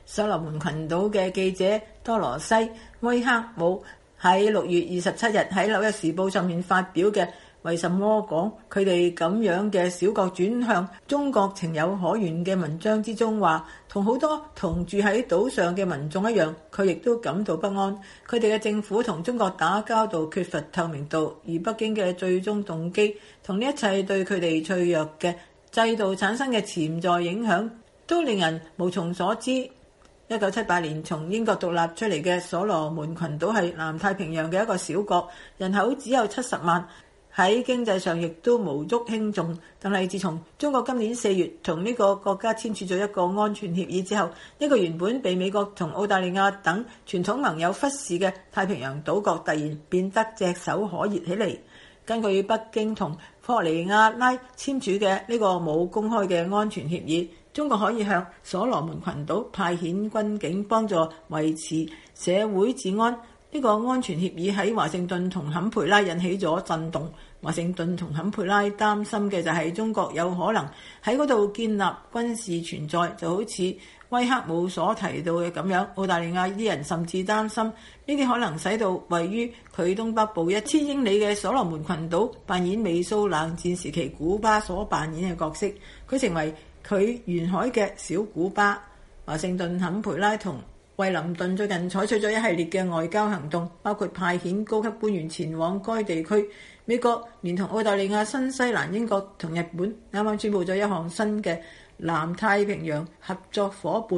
所羅門群島嘅記者多羅西·威克姆喺6月27日喺紐約時報上面發表嘅為什麼講佢哋咁樣嘅小國轉向中國情有可原嘅文章之中話，同好多同住喺島上嘅民眾一樣，佢亦都感到不安。佢哋嘅政府同中國打交道缺乏透明度，而北京嘅最終動機同呢一切對佢哋脆弱嘅制度產生嘅潛在影響都令人無從所知。1978年從英國獨立出嚟嘅所羅門群島係南太平洋嘅一個小國，人口只有70萬，喺經濟上亦都無足輕重。但係自從中國今年4月同呢個國家簽署咗一個安全協議之後，呢個原本被美國同澳大利亞等傳統盟友忽視嘅太平洋島國突然變得炙手可熱起嚟。根據北京同霍尼亞拉簽署嘅呢個冇公開嘅安全協議，中國可以向所羅門群島派遣軍警幫助維持社會治安。呢個安全協議喺華盛頓同坎培拉引起咗震動。華盛頓同坎培拉擔心嘅就係中國有可能喺嗰度建立軍事存在，就好似威克姆所提到嘅咁樣。澳大利亞啲人甚至擔心呢啲可能使到位於佢東北部1000英里嘅所羅門群島扮演美蘇冷戰時期古巴所扮演嘅角色，佢成為佢沿海嘅小古巴。華盛頓、坎培拉同惠靈頓最近採取咗一系列嘅外交行動，包括派遣高級官員前往該地區。美國連同澳大利亞、新西蘭、英國同日本啱啱宣布咗一項新嘅南太平洋合作夥伴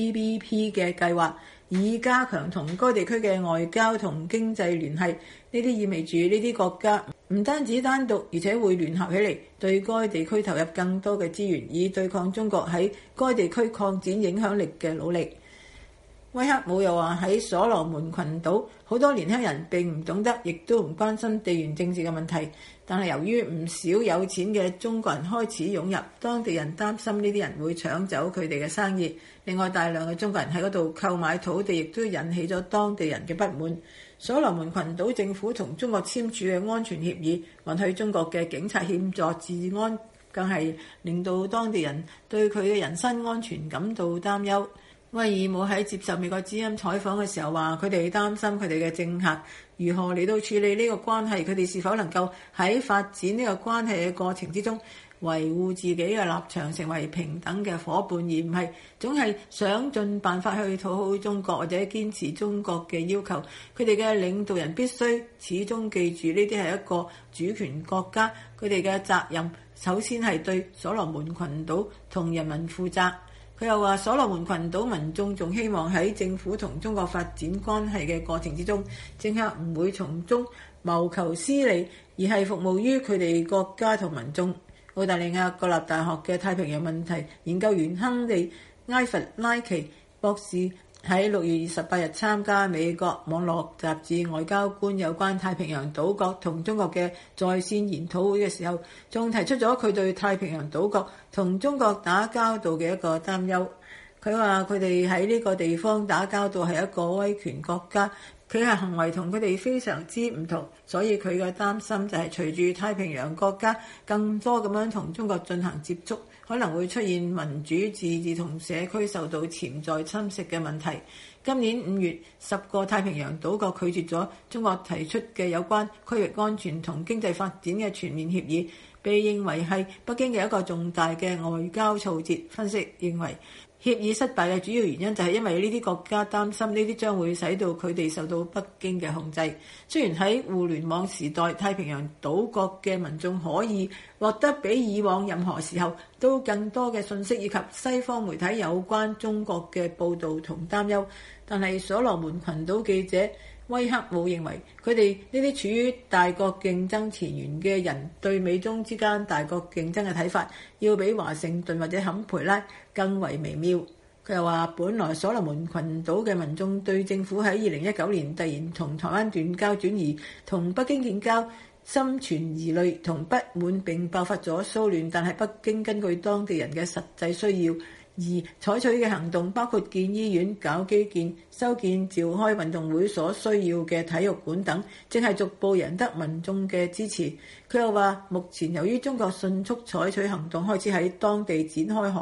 PBP 嘅計劃，以加強同該地區嘅外交同經濟聯繫。呢啲意味住呢啲國家唔單止單獨，而且會聯合起嚟，對該地區投入更多嘅資源，以對抗中國喺該地區擴展影響力嘅努力。威克姆又話喺所羅門群島，好多年輕人並唔懂得，亦都唔關心地緣政治嘅問題。但係由於唔少有錢嘅中國人開始湧入，當地人擔心呢啲人會搶走佢哋嘅生意。另外，大量嘅中國人喺嗰度購買土地，亦都引起咗當地人嘅不滿。所羅門群島政府同中國簽署嘅安全協議，允許中國嘅警察協助治安，更係令到當地人對佢嘅人身安全感到擔憂。威爾姆喺接受美國之音採訪嘅時候話，佢哋擔心佢哋嘅政客如何嚟到處理呢個關係，佢哋是否能夠喺發展呢個關係嘅過程之中維護自己嘅立場，成為平等嘅伙伴，而唔係總係想盡辦法去討好中國或者堅持中國嘅要求。佢哋嘅領導人必須始終記住呢啲係一個主權國家，佢哋嘅責任首先係對所羅門群島同人民負責。佢又話，所羅門群島民眾仲希望喺政府同中國發展關係嘅過程之中，政客唔會從中謀求私利，而係服務於佢哋國家同民眾。澳大利亞國立大學嘅太平洋問題研究員亨利·埃弗拉奇博士喺6月28日參加美國網絡雜誌外交官有關太平洋島國同中國嘅在線研討會嘅時候，仲提出咗佢對太平洋島國同中國打交道嘅一個擔憂。佢話佢哋喺呢個地方打交道係一個威權國家，佢係行為同佢哋非常之唔同，所以佢嘅擔心就係隨住太平洋國家更多咁樣同中國進行接觸，可能會出現民主自治同社區受到潛在侵蝕嘅問題。今年5月，10個太平洋島國拒絕咗中國提出嘅有關區域安全同經濟發展嘅全面協議，被認為係北京嘅一個重大嘅外交挫折。分析認為，協議失敗嘅主要原因就係因為呢啲國家擔心呢啲將會使到佢哋受到北京嘅控制。雖然喺互聯網時代，太平洋島國嘅民眾可以獲得比以往任何時候都更多嘅信息，以及西方媒體有關中國嘅報導同擔憂，但係所羅門群島記者威克姆認為，佢哋呢啲處於大國競爭前沿嘅人對美中之間大國競爭嘅睇法，要比華盛頓或者坎培拉更為微妙。佢又話，本來所羅門群島嘅民眾對政府喺2019年突然同台灣斷交轉移，同北京建交，心存疑慮同不滿，並爆發咗騷亂。但係北京根據當地人嘅實際需要而採取嘅行動，包括建醫院、搞基建、修建召開運動會所需要嘅體育館等，正係逐步贏得民眾嘅支持。佢又話，目前由於中國迅速採取行動，開始喺當地展開項目，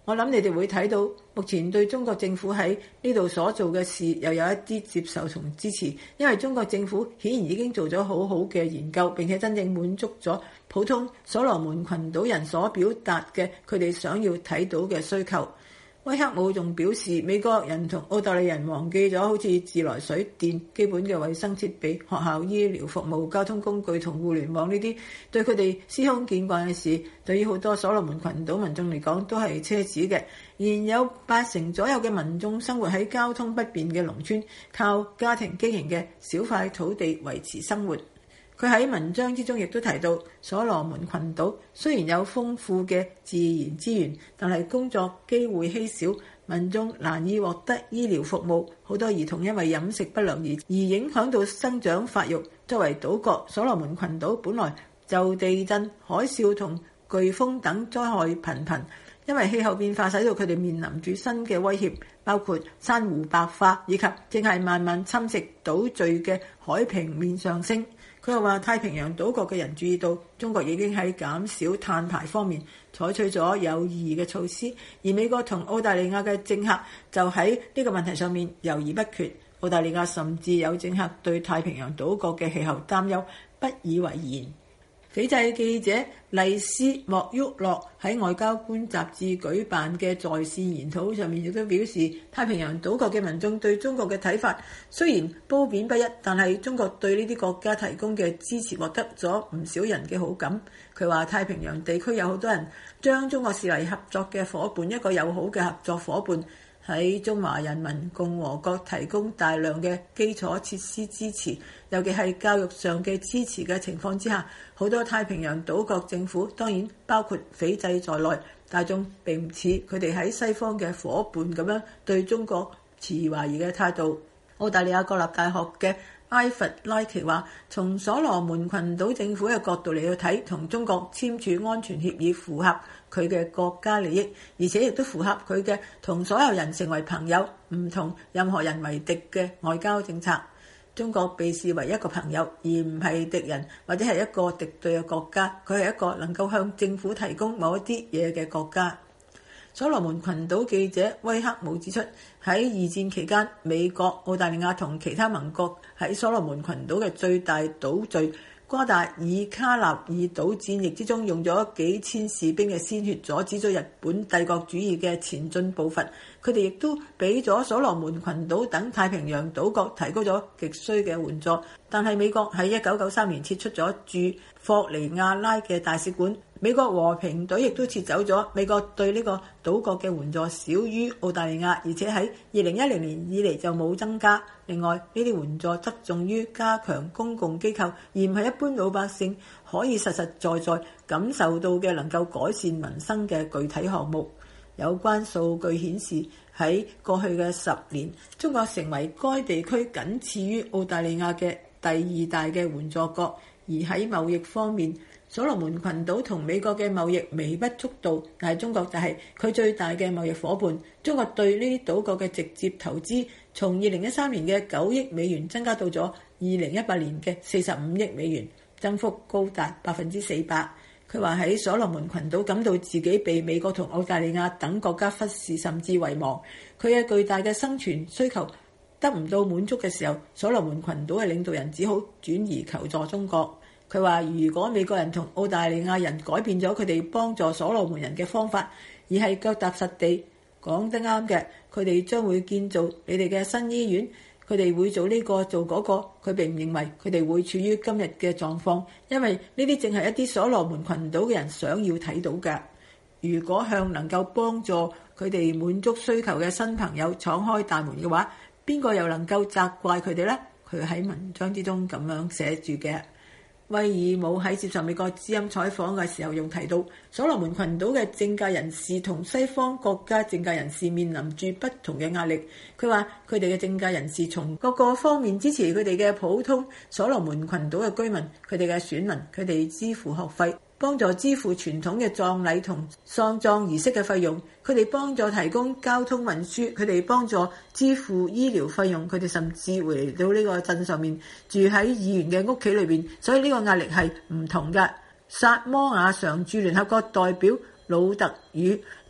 我諗你哋會睇到，目前對中國政府喺呢度所做嘅事又有一啲接受同支持，因為中國政府顯然已經做咗好好嘅研究，並且真正滿足咗普通所羅門群島人所表達嘅佢哋想要睇到嘅需求。威克姆仲表示，美國人同澳大利亞人忘記咗好似自來水電、基本嘅衛生設備、學校醫療服務、交通工具同互聯網呢啲對佢哋司空見慣嘅事，對於好多所羅門群島民眾嚟講都係奢侈嘅。現有80%左右嘅民眾生活喺交通不便嘅農村，靠家庭經營嘅小塊土地維持生活。佢喺文章之中亦都提到，所羅門群島雖然有豐富嘅自然資源，但係工作機會稀少，民眾難以獲得醫療服務，好多兒童因為飲食不良而影響到生長發育。作為島國，所羅門群島本來就地震、海嘯同颶風等災害頻頻，因為氣候變化使到佢哋面臨住新嘅威脅，包括珊瑚白化以及正係慢慢侵蝕島嶼嘅海平面上升。佢又話，太平洋島國嘅人注意到，中國已經喺減少碳排方面採取咗有意義嘅措施，而美國同澳大利亞嘅政客就喺呢個問題上面猶豫不決。澳大利亞甚至有政客對太平洋島國嘅氣候擔憂不以為然。斐濟記者麗斯莫沃洛喺外交官雜誌舉辦嘅在線研討上面亦都表示，太平洋島國嘅民眾對中國嘅睇法雖然褒貶不一，但係中國對呢啲國家提供嘅支持獲得咗唔少人嘅好感。佢話太平洋地區有好多人將中國視為合作嘅夥伴，一個友好嘅合作夥伴，喺中華人民共和國提供大量嘅基礎設施支持，尤其係教育上嘅支持嘅情況之下，好多太平洋島國政府，當然包括斐濟在內，大眾並唔似佢哋喺西方嘅夥伴咁樣對中國持懷疑嘅態度。澳大利亞國立大學嘅埃弗拉奇話，從所羅門群島政府嘅角度嚟去睇，同中國簽署安全協議符合佢嘅國家利益，而且亦都符合佢嘅同所有人成為朋友，唔同任何人為敵嘅外交政策。中國被視為一個朋友，而唔係敵人或者係一個敵對嘅國家，佢係一個能夠向政府提供某一啲嘢嘅國家。所羅門群島記者威克姆指出，喺二戰期間，美國、澳大利亞同其他盟國喺所羅門群島嘅最大島嶼瓜達爾卡納爾島戰役之中，用咗幾千士兵嘅鮮血阻止咗日本帝國主義嘅前進步伐。佢哋亦都俾咗所羅門群島等太平洋島國提高咗極需嘅援助。但係美國喺1993年撤出咗駐霍尼亞拉嘅大使館，美國和平隊亦都撤走咗。美國對呢個島國嘅援助少於澳大利亞，而且喺2010年以嚟就冇增加。另外，呢啲援助側重於加強公共機構，而唔係一般老百姓可以實實在在感受到嘅能夠改善民生嘅具體項目。有關數據顯示，喺過去嘅10年，中國成為該地區僅次於澳大利亞嘅第2大嘅援助國。而喺貿易方面，所羅門群島同美國嘅貿易微不足道，但係中國就係佢最大嘅貿易夥伴。中國對呢啲島國嘅直接投資，從2013年嘅9億美元增加到咗2018年嘅45億美元，增幅高達400%。佢話喺所羅門群島感到自己被美國同澳大利亞等國家忽視甚至遺忘，佢嘅巨大嘅生存需求得唔到滿足嘅時候，所羅門群島嘅領導人只好轉移求助中國。佢話如果美國人同澳大利亞人改變咗佢哋幫助所羅門人嘅方法，而係腳踏實地，講得啱嘅，佢哋將會建造你哋嘅新醫院，佢哋會做呢個做嗰個。佢並唔認為佢哋會處於今日嘅狀況，因為呢啲正係一啲所羅門群島嘅人想要睇到嘅。如果向能夠幫助佢哋滿足需求嘅新朋友敞開大門嘅話，邊個又能夠責怪佢哋呢？佢喺文章之中咁樣寫住嘅。威爾姆喺接受美國之音採訪嘅時候，用提到所羅門群島嘅政界人士同西方國家政界人士面臨住不同嘅壓力。佢話佢哋嘅政界人士從各個方面支持佢哋嘅普通所羅門群島嘅居民，佢哋嘅選民，佢哋支付學費，幫助支付傳統嘅葬禮同喪葬儀式嘅費用，佢哋幫助提供交通運輸，佢哋幫助支付醫療費用，佢哋甚至會嚟到呢個鎮上面住喺議員嘅屋企裏邊，所以呢個壓力係唔同嘅。薩摩亞常駐聯合國代表魯特與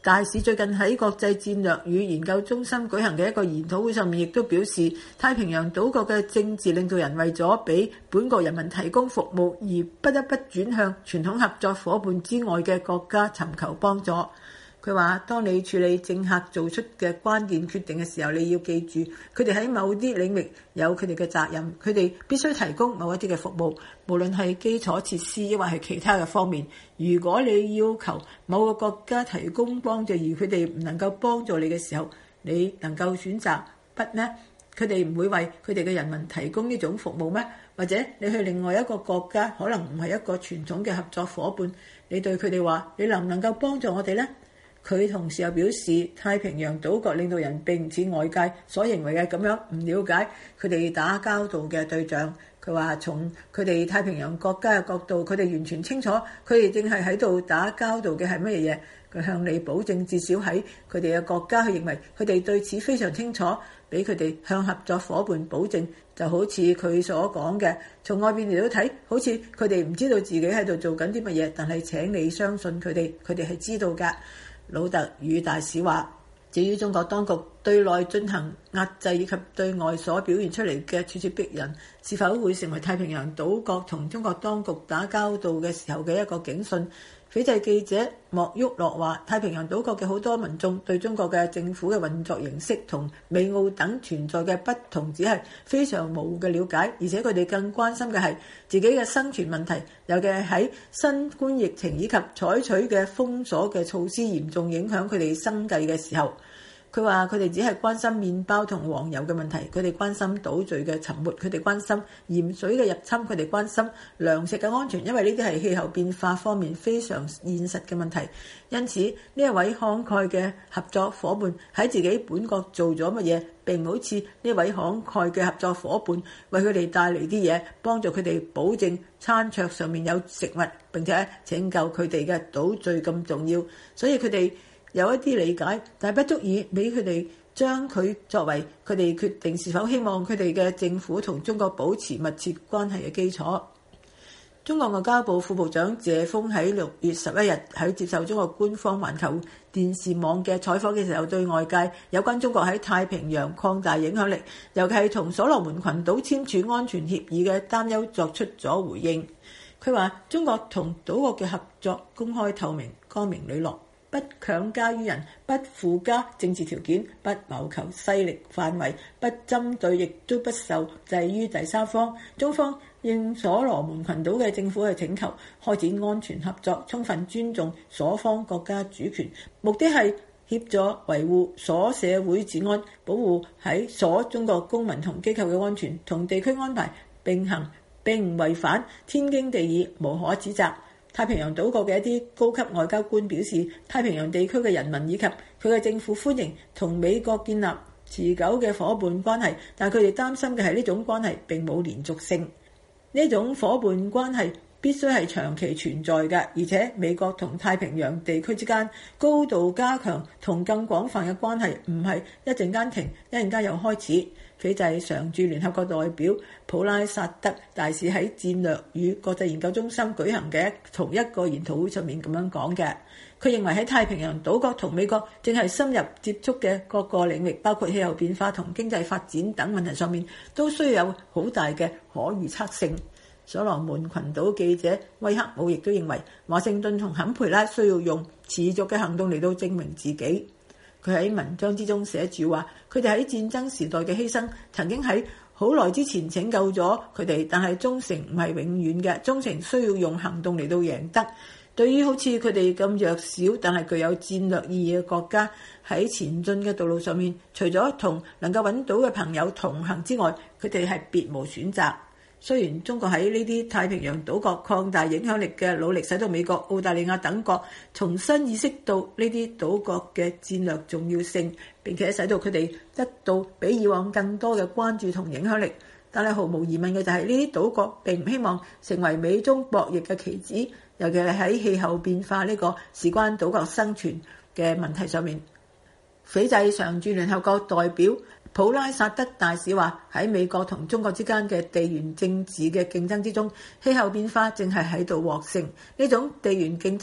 大使最近喺國際戰略與研究中心舉行嘅一個研討會上面，亦都表示太平洋島國嘅政治領導人為咗俾本國人民提供服務，而不得不轉向傳統合作夥伴之外嘅國家尋求幫助。佢話：當你處理政客做出嘅關鍵決定嘅時候，你要記住，佢哋喺某啲領域有佢哋嘅責任，佢哋必須提供某一啲嘅服務，無論係基礎設施抑或係其他嘅方面。如果你要求某個國家提供幫助，而佢哋唔能夠幫助你嘅時候，你能夠選擇不呢？佢哋唔會為佢哋嘅人民提供呢種服務咩？或者你去另外一個國家，可能唔係一個傳統嘅合作夥伴，你對佢哋話：你能唔能夠幫助我哋呢？佢同時又表示，太平洋島國領導人並唔似外界所認為嘅咁樣唔了解佢哋打交道嘅對象。佢話從佢哋太平洋國家嘅角度，佢哋完全清楚佢哋正係喺度打交道嘅係乜嘢嘢。佢向你保證，至少喺佢哋嘅國家，佢認為佢哋對此非常清楚，俾佢哋向合作夥伴保證，就好似佢所講嘅，從外邊嚟到睇，好似佢哋唔知道自己喺度做緊啲乜嘢，但係請你相信佢哋係知道㗎。魯特與大使話，至於中國當局對內進行壓制以及對外所表現出嚟嘅處處逼人，是否會成為太平洋島國同中國當局打交道嘅時候嘅一個警訊？斐濟記者莫沃洛話：太平洋島國嘅好多民眾對中國嘅政府嘅運作形式同美澳等存在嘅不同，只係非常模糊嘅了解，而且佢哋更關心嘅係自己嘅生存問題，尤其係喺新冠疫情以及採取嘅封鎖嘅措施嚴重影響佢哋生計嘅時候。佢話：佢哋只係關心麵包同黃油嘅問題，佢哋關心島嶼嘅沉沒，佢哋關心鹽水嘅入侵，佢哋關心糧食嘅安全，因為呢啲係氣候變化方面非常現實嘅問題。因此，呢一位慷慨嘅合作夥伴喺自己本國做咗乜嘢，並唔好似呢位慷慨嘅合作夥伴為佢哋帶嚟啲嘢，幫助佢哋保證餐桌上面有食物，並且拯救佢哋嘅島嶼咁重要。所以佢哋有一啲理解，但係不足以俾佢哋將佢作為佢哋決定是否希望佢哋嘅政府同中國保持密切關係嘅基礎。中國外交部副部長謝鋒喺6月11日喺接受中國官方環球電視網嘅採訪嘅時候，對外界有關中國喺太平洋擴大影響力，尤其係同所羅門群島簽署安全協議嘅擔憂作出咗回應。佢話：中國同島國嘅合作公開透明、光明磊落，不強加於人，不附加政治條件，不謀求勢力範圍，不針對，亦都不受制於第三方。中方應所羅門群島嘅政府嘅請求，開展安全合作，充分尊重所方國家主權，目的係協助維護所社會治安，保護喺所中國公民同機構嘅安全，同地區安排並行，並唔違反天經地義，無可指責。太平洋島國嘅一啲高級外交官表示，太平洋地區嘅人民以及佢嘅政府歡迎同美國建立持久嘅夥伴關係，但佢哋擔心嘅係呢種關係並冇連續性。呢種夥伴關係必須係長期存在嘅，而且美國同太平洋地區之間高度加強同更廣泛嘅關係，唔係一陣間停，一陣間又開始。斐濟常駐聯合國代表普拉薩德大使喺戰略與國際研究中心舉行嘅同一個研討會上面咁樣講嘅。佢認為喺太平洋島國同美國正係深入接觸嘅各個領域，包括氣候變化同經濟發展等問題上面，都需要有好大嘅可預測性。所羅門群島記者威克姆亦都認為，華盛頓同坎培拉需要用持續嘅行動嚟到證明自己。佢喺文章之中寫住話，佢哋喺戰爭時代嘅犧牲曾經喺好耐之前拯救咗佢哋，但係忠誠唔係永遠嘅，忠誠需要用行動嚟到贏得。對於好似佢哋咁弱小但係具有戰略意義嘅國家，喺前進嘅道路上面，除咗同能夠揾到嘅朋友同行之外，佢哋係別無選擇。雖然中國喺呢啲太平洋島國擴大影響力嘅努力，使到美國、澳大利亞等國重新意識到呢啲島國嘅戰略重要性，並且使到佢哋得到比以往更多嘅關注同影響力。但係毫無疑問嘅就係呢啲島國並唔希望成為美中博弈嘅棋子，尤其係喺氣候變化呢個事關島國生存嘅問題上面。斐濟常駐聯合國代表普拉薩德大使話，喺美國同中國之間嘅地緣政治嘅競爭之中，氣候變化正係喺度獲勝。呢種地緣競爭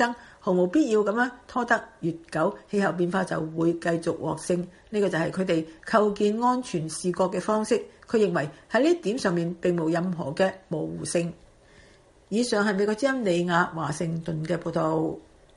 毫無必要咁樣拖得越久，氣候變化就會繼續獲勝。呢個就係佢哋構建安全視覺嘅方式。佢認為喺呢點上面並無任何嘅模糊性。以上係美國之音李雅華盛頓嘅報導。